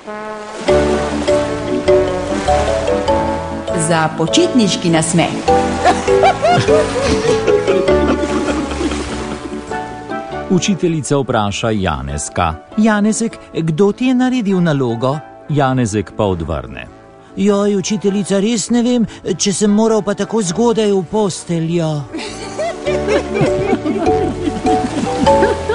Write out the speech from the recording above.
Za počitniški nasmeh. Učiteljica vpraša Janezka: Janezek, kdo ti je naredil nalogo? Janezek pa odvrne: Joj, učiteljica, res ne vem, če sem moral pa tako zgodaj v posteljo.